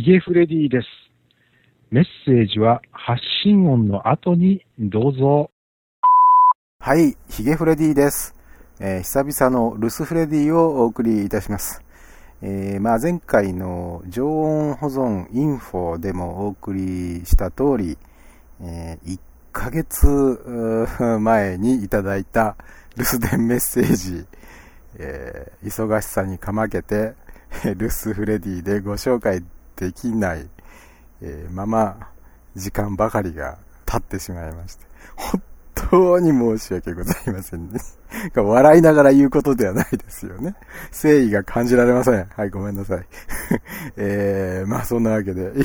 ゲフレディです。メッセージは発信音の後にどうぞ。 はい、ヒゲフレディです。久々のルスフレディをお送りいたします。前回の常温保存インフォでもお送りした通り、1ヶ月前にいただいた留守電メッセージ、忙しさにかまけてルスフレディでご紹介できない、まま時間ばかりが経ってしまいまして、本当に申し訳ございませんね。笑いながら言うことではないですよね。誠意が感じられません。はい、ごめんなさい。そんなわけで、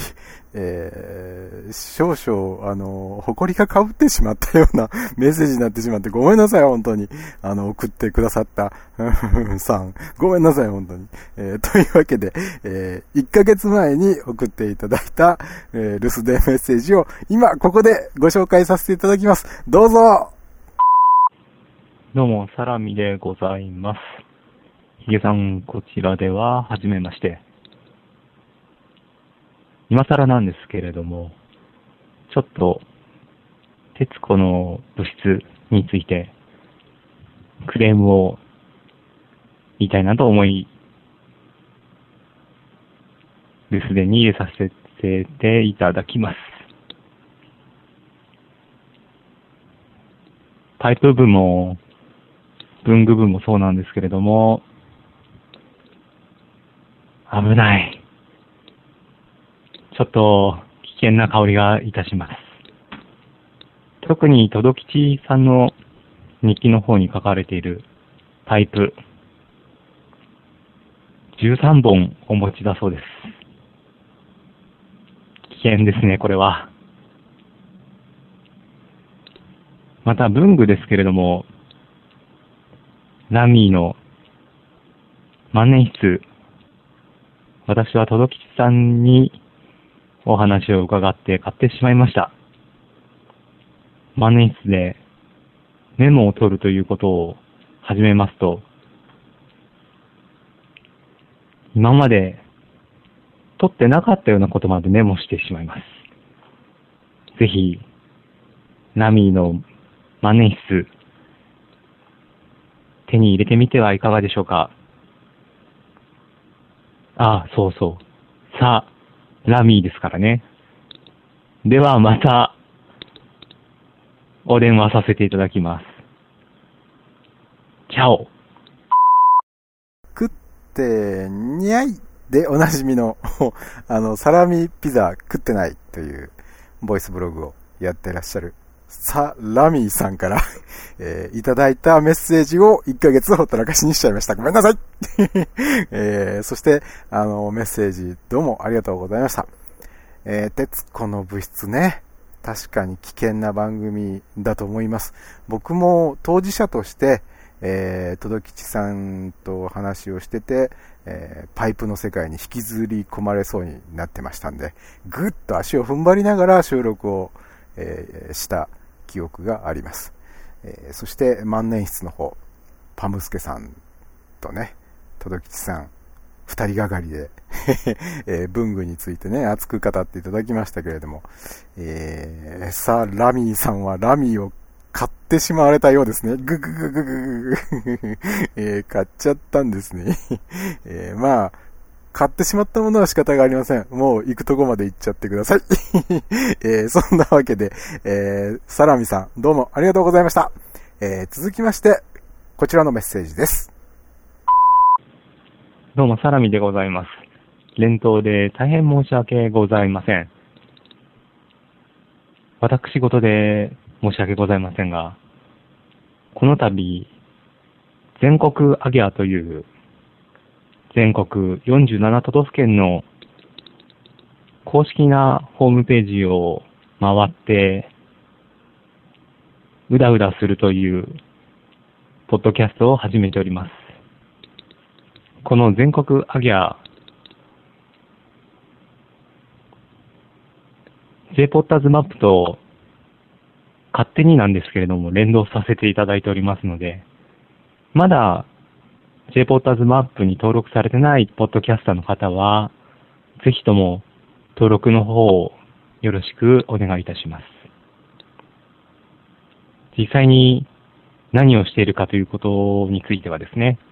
少々、埃が被ってしまったようなメッセージになってしまって、ごめんなさい、本当に。送ってくださったさん。ごめんなさい、本当に。というわけで、1ヶ月前に送っていただいた、留守電メッセージを、今、ここでご紹介させていただきます。どうぞ。 どうも、サラミでございます。ヒゲさん、こちらでは、はじめまして。今更なんですけれども、ちょっと、徹子の物質について、クレームを言いたいなと思い、留守電に入れさせていただきます。パイプ部も、文具部もそうなんですけれども、危ない。ちょっと危険な香りがいたします。特にトドキチさんの日記の方に書かれているパイプ、13本お持ちだそうです。危険ですね、これは。また文具ですけれども、ラミーの万年筆、私はトドキチさんにお話を伺って買ってしまいました。万年筆でメモを取るということを始めますと、今まで取ってなかったようなことまでメモしてしまいます。ぜひ、ラミーの万年筆、手に入れてみてはいかがでしょうか。そうそう。さあ、ラミーですからね。ではまた、お電話させていただきます。チャオ。 食ってにゃいでおなじみのサラミピザ食ってないというボイスブログをやってらっしゃるサラミーさんからいただいたメッセージを1ヶ月ほったらかしにしちゃいました。ごめんなさい、そしてメッセージどうもありがとうございました。徹子の物質ね、確かに危険な番組だと思います。僕も当事者としてトドキチさんと話をしてて、パイプの世界に引きずり込まれそうになってましたんで、ぐっと足を踏ん張りながら収録を、した記憶があります。そして万年筆の方、パムスケさんとね、トドキチさん二人がかりで文具についてね熱く語っていただきましたけれども、さあラミーさんはラミーを買ってしまわれたようですね。ぐぐぐぐぐぐ買っちゃったんですね。買ってしまったものは仕方がありません。もう行くとこまで行っちゃってください。そんなわけで、サラミさんどうもありがとうございました。続きましてこちらのメッセージです。 どうもサラミでございます。連投で大変申し訳ございません。私事で申し訳ございませんが、この度、全国アギャという全国47都道府県の公式なホームページを回ってうだうだするというポッドキャストを始めております。この全国アギャ J ポッターズマップと勝手になんですけれども連動させていただいておりますので、まだ J ポッターズマップに登録されてないポッドキャスターの方はぜひとも登録の方をよろしくお願いいたします。実際に何をしているかということについてはですね、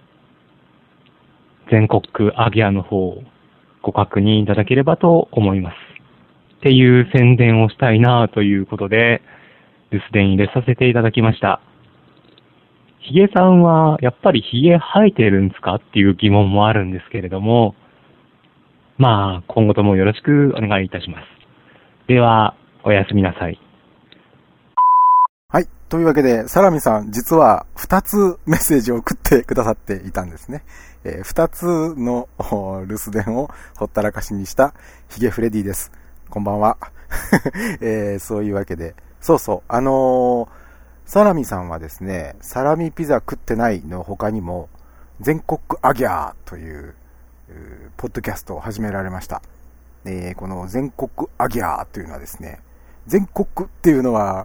全国区アギアの方をご確認いただければと思います。っていう宣伝をしたいなということで、留守電入れさせていただきました。ヒゲさんはやっぱりヒゲ生えてるんですかっていう疑問もあるんですけれども、まあ今後ともよろしくお願いいたします。では、おやすみなさい。 はい。というわけで、サラミさん、実は2つメッセージを送ってくださっていたんですね。2つの留守電をほったらかしにしたヒゲフレディです。こんばんは。そういうわけで、そうそう、サラミさんはですね、サラミピザ食ってないの他にも、全国アギャーという、ポッドキャストを始められました。この全国アギャーというのはですね、全国っていうのは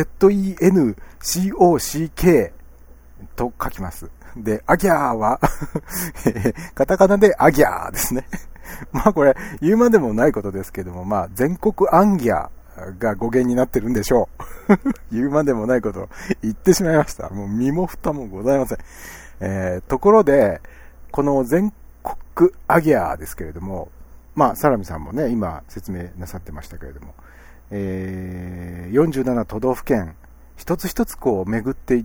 ZENCOCK と書きます。で、アギャーはカタカナでアギャーですね。まあこれ言うまでもないことですけども、まあ全国アンギャーが語源になってるんでしょう。言うまでもないことを言ってしまいました。もう身も蓋もございません。ところで、この全国アギャーですけれども、まあサラミさんもね、今説明なさってましたけれども、47都道府県、一つ一つこう巡っていって、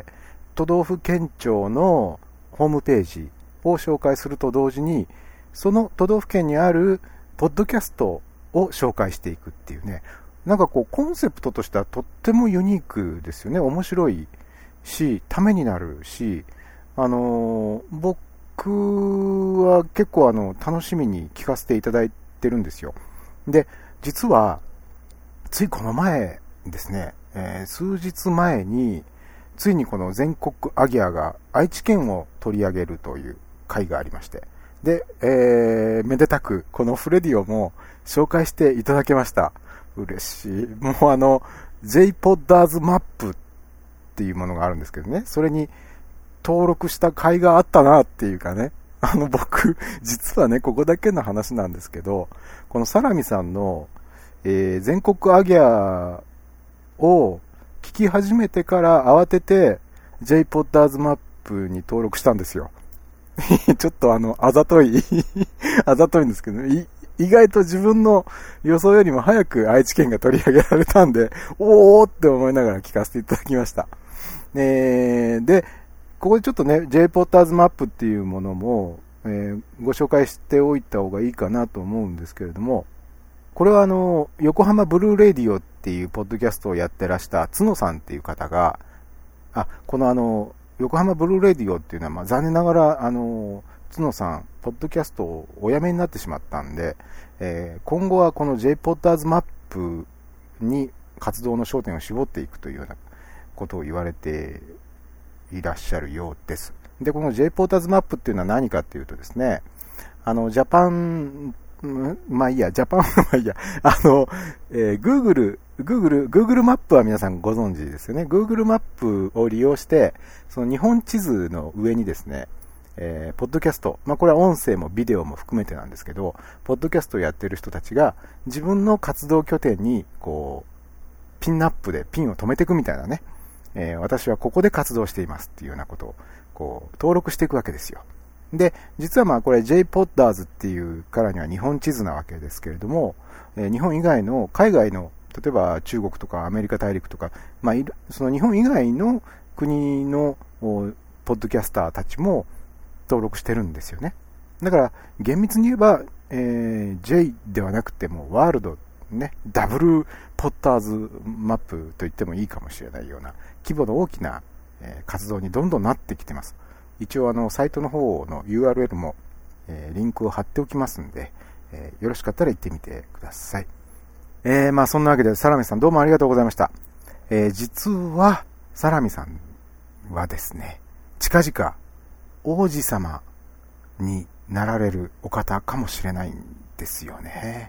都道府県庁のホームページを紹介すると同時に、その都道府県にあるポッドキャストを紹介していくっていうね、なんかこうコンセプトとしてはとってもユニークですよね。面白いし、ためになるし、僕は結構楽しみに聞かせていただいてるんですよ。で、実はついこの前ですね、数日前についにこの全国アギアが愛知県を取り上げるという会がありまして、で、めでたくこのフレディオも紹介していただけました。嬉しい。もうJPodders マップっていうものがあるんですけどね、それに登録した会があったなっていうかね、僕実はね、ここだけの話なんですけど、このサラミさんの、全国アギアを聞き始めてから慌てて JPodders マップに登録したんですよ。ちょっとあざといあざといんですけど、意外と自分の予想よりも早く愛知県が取り上げられたんで、おーって思いながら聞かせていただきました。で、ここでちょっとね、JPodders マップっていうものも、ご紹介しておいた方がいいかなと思うんですけれども、これは横浜ブルーレディオっていうポッドキャストをやってらした角さんっていう方が、この横浜ブルーレディオっていうのは、まあ残念ながら角さんポッドキャストをお辞めになってしまったんで、今後はこの JPodders マップに活動の焦点を絞っていくというようなことを言われていらっしゃるようです。で、この JPodders マップっていうのは何かっていうとですね、ジャパンまあいいや、ジャパンはまあいいや、Google マップは皆さんご存知ですよね。Google マップを利用して、その日本地図の上にですね、ポッドキャスト、まあこれは音声もビデオも含めてなんですけど、ポッドキャストをやってる人たちが自分の活動拠点にこうピンナップでピンを止めていくみたいなね、私はここで活動していますっていうようなことをこう登録していくわけですよ。で、実はまあこれ JPodders っていうからには日本地図なわけですけれども、日本以外の海外の例えば中国とかアメリカ大陸とか、まあその日本以外の国のポッドキャスターたちも登録してるんですよね。だから厳密に言えば、J ではなくてもワールドね、ダブルポッターズマップと言ってもいいかもしれないような規模の大きな、活動にどんどんなってきてます。一応サイトの方の URL も、リンクを貼っておきますんで、よろしかったら行ってみてください。まあそんなわけでサラミさんどうもありがとうございました。実はサラミさんはですね、近々王子様になられるお方かもしれないんですよね。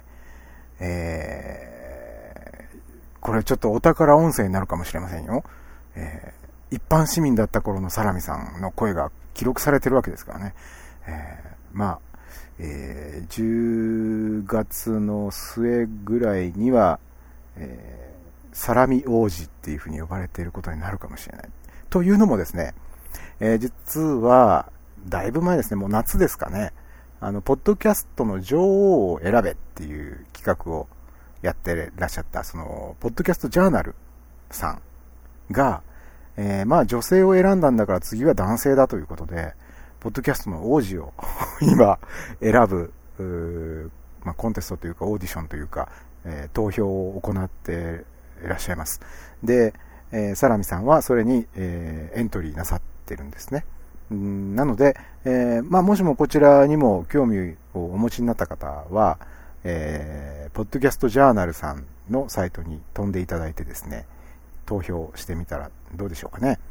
これちょっとお宝音声になるかもしれませんよ。一般市民だった頃のサラミさんの声が記録されてるわけですからね。まあ 10月の末ぐらいには、サラミ王子っていうふうに呼ばれていることになるかもしれない。というのもですね、実は、だいぶ前ですね、もう夏ですかね、ポッドキャストの女王を選べっていう企画をやってらっしゃった、その、ポッドキャストジャーナルさんが、まあ女性を選んだんだから次は男性だということで、ポッドキャストの王子を今選ぶ、まあ、コンテストというかオーディションというか、投票を行っていらっしゃいます。で、サラミさんはそれに、エントリーなさってるんですね。なので、まあ、もしもこちらにも興味をお持ちになった方は、ポッドキャストジャーナルさんのサイトに飛んでいただいてですね、投票してみたらどうでしょうかね。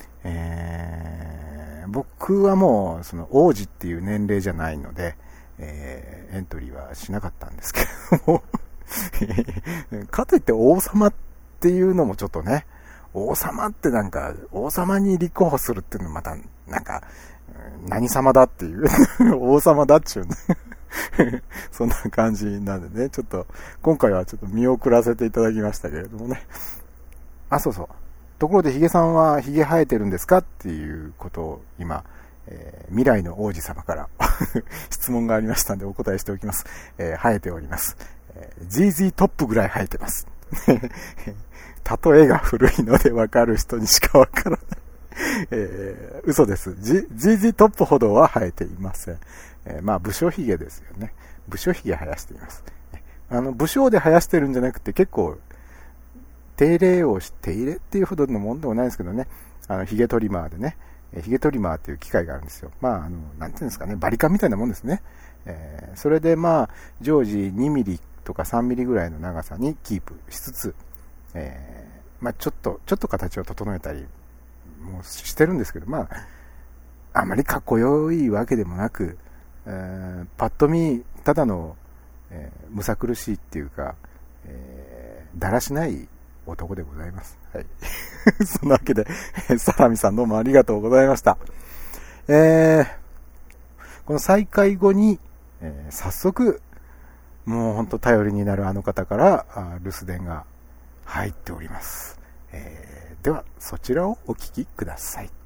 僕はもうその王子っていう年齢じゃないので、エントリーはしなかったんですけれどもかといって王様っていうのもちょっとね、王様ってなんか王様に立候補するっていうのもまたなんか何様だっていう王様だっちゅうねそんな感じなんでね、ちょっと今回はちょっと見送らせていただきましたけれどもね。あ、そうそう。ところでヒゲさんはヒゲ生えてるんですかっていうことを今、未来の王子様から質問がありましたんでお答えしておきます。生えております。ZZ トップぐらい生えてます。例えが古いので分かる人にしか分からない嘘です。ZZ トップほどは生えていません。まあ武将ヒゲですよね。武将ヒゲ生やしています。武将で生やしてるんじゃなくて結構手入れっていうほどのもんでもないですけどね、ヒゲトリマーでね、ヒゲトリマーっていう機械があるんですよ。まあ、なんていうんですかね、バリカンみたいなもんですね。それでまあ、常時2ミリとか3ミリぐらいの長さにキープしつつ、まあ、ちょっと形を整えたりもしてるんですけど、まあ、あまりかっこよいわけでもなく、パッと見、ただの、むさ苦しいっていうか、だらしない男でございます。はい。そんなわけで、サラミさんどうもありがとうございました。この再開後に、早速、もう本当頼りになるあの方から留守電が入っております。では、そちらをお聞きください。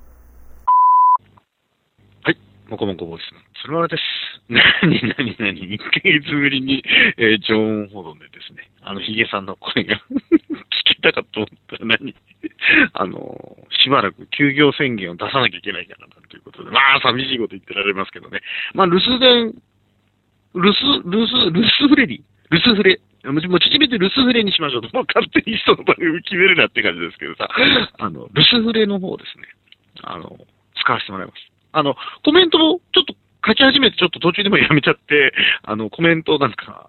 はい、もこもこボイスの鶴丸です。1ヶ月ぶりに、常温保存でですね、ヒゲさんの声が聞けたかと思ったらしばらく休業宣言を出さなきゃいけないからなということで、まあ、寂しいこと言ってられますけどね。まあ、留守フレに、留守フレ。もう縮めて留守フレにしましょうと。もう勝手に人の番組決めるなって感じですけどさ、留守フレの方ですね、使わせてもらいます。コメントもちょっと書き始めてちょっと途中でもやめちゃって、コメントなんか、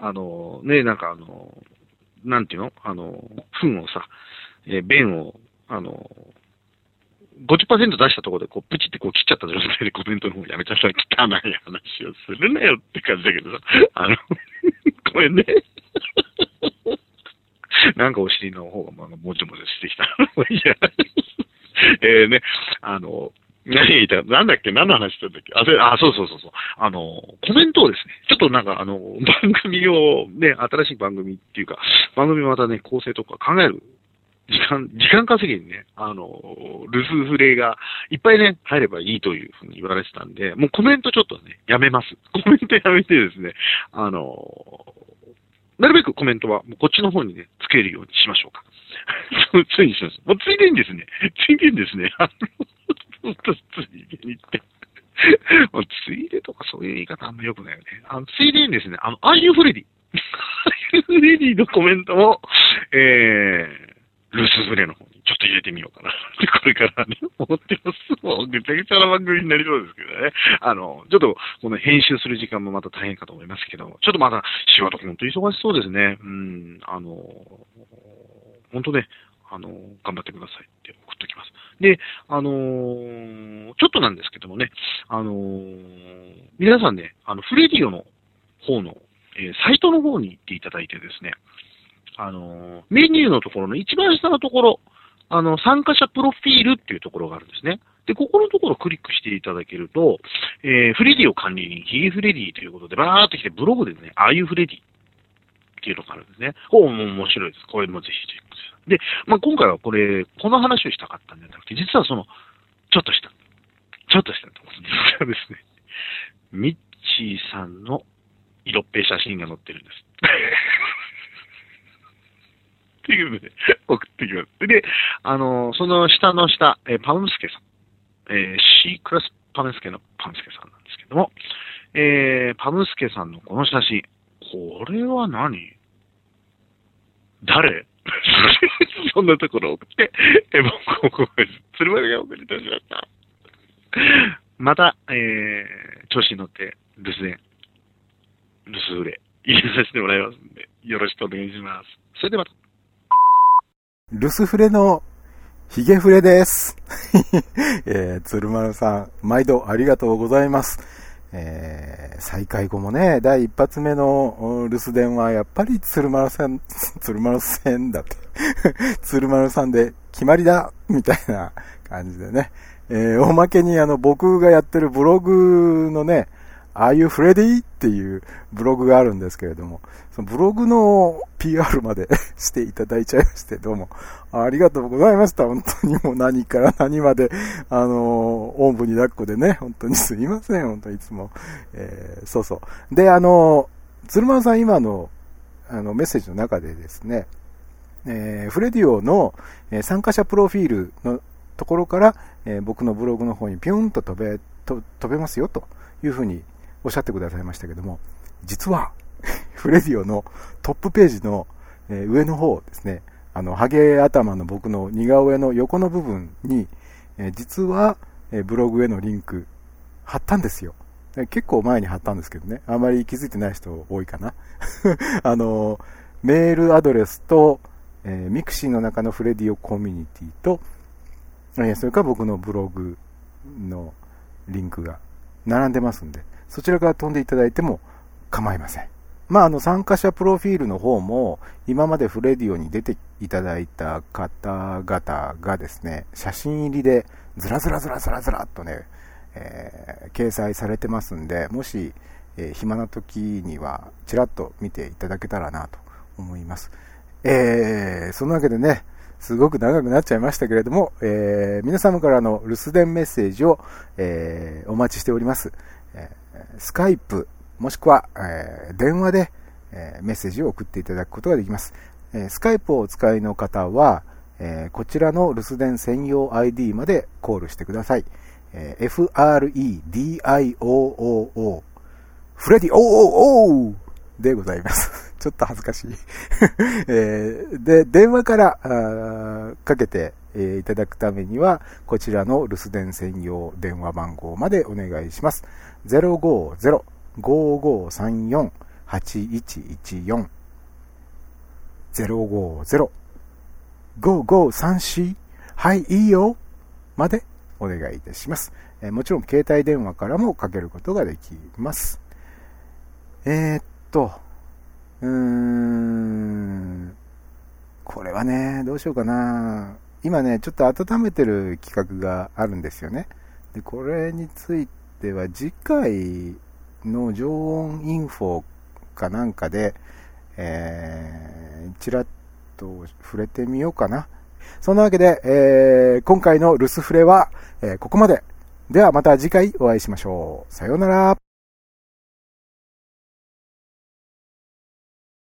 なんていうの糞をさ、便を、50% 出したところで、プチって切っちゃった状態でコメントの方やめちゃったら汚い話をするなよって感じだけどさ、ごめんね。なんかお尻の方がもじもじしてきた。いや、ね、何言いたいなんだっけ何の話してたんだっけそうそう。コメントをですね、ちょっとなんか番組をね、新しい番組っていうか、番組またね、構成とか考える時間稼ぎにね、留守フレがいっぱいね、入ればいいというふうに言われてたんで、もうコメントちょっとね、やめます。コメントやめてですね、なるべくコメントはもうこっちの方にね、つけるようにしましょうか。ついにします。もうついでにですね、ついでにって。ついでとかそういう言い方あんま良くないよね。ついでにですね、アーユーフレディ。アーユーフレディのコメントも、留守フレの方にちょっと入れてみようかなってこれからね、思ってます。もうぐちゃぐちゃな番組になりそうですけどね。ちょっとこの編集する時間もまた大変かと思いますけど、ちょっとまだ仕事本当に忙しそうですね。本当ね、頑張ってくださいって送っておきます。で、ちょっとなんですけどもね、皆さんね、フレディオの方の、サイトの方に行っていただいてですね、メニューのところの一番下のところ、参加者プロフィールっていうところがあるんですね。 で、ここのところをクリックしていただけると、フレディを管理人、ヒゲフレディということで、バーっと来てブログでね、ああいうフレディっていうのがあるんですね。これも面白いです。これもぜひチェックして。で、まあ、今回はこの話をしたかったんじゃなくて、実はちょっとしたところですね。ミッチーさんの色っぺい写真が載ってるんです。っていうので、送ってきます。で、その下の下、パムスケさん。C クラスパムスケのパムスケさんなんですけども、パムスケさんのこの写真、これは何？誰？そんなところを送って、僕を鶴丸が送り出しました。また、調子に乗って、留守フレ、入れさせてもらいますんで、よろしくお願いします。それではまた。 留守フレのヒゲフレです。鶴丸さん、毎度ありがとうございます。再開後もね、第一発目の留守電はやっぱり鶴丸さんだって。鶴丸さんで決まりだみたいな感じでね。おまけに僕がやってるブログのね、ああいうフレディっていうブログがあるんですけれども、そのブログの PR までしていただいちゃいまして、どうもありがとうございました。本当にもう何から何まで、おんぶに抱っこでね、本当にすいません。本当にいつも。そうそう。で、鶴丸さん今の、メッセージの中でですね、フレディオの、参加者プロフィールのところから、僕のブログの方にピュンと飛べますよというふうにおっしゃってくださいましたけども、実はフレディオのトップページの、上の方ですね、ハゲ頭の僕の似顔絵の横の部分に、実は、ブログへのリンク貼ったんですよ。結構前に貼ったんですけどね、あまり気づいてない人多いかな。メールアドレスと、ミクシーの中のフレディオコミュニティと、それから僕のブログのリンクが並んでますんで、そちらから飛んでいただいても構いません。まあ、参加者プロフィールの方も、今までフレディオに出ていただいた方々がですね、写真入りでずらっとね、掲載されてますんで、もし、暇な時にはちらっと見ていただけたらなと思います。そのわけでね、すごく長くなっちゃいましたけれども、皆様からの留守電メッセージを、お待ちしております。スカイプもしくは、電話で、メッセージを送っていただくことができます。スカイプをお使いの方は、こちらの留守電専用 ID までコールしてください。FREDIOOO フレディOOOでございます。ちょっと恥ずかしい。で、電話からかけて、いただくためには、こちらの留守電専用電話番号までお願いします。050-5534-8114 050-5534はいいいよまでお願いいたします。もちろん携帯電話からもかけることができます。これはね、どうしようかな。今ね、ちょっと温めてる企画があるんですよね。で、これについては次回の常温インフォかなんかで、ちらっと触れてみようかな。そんなわけで、今回の留守フレは、ここまで。ではまた次回お会いしましょう。さようなら。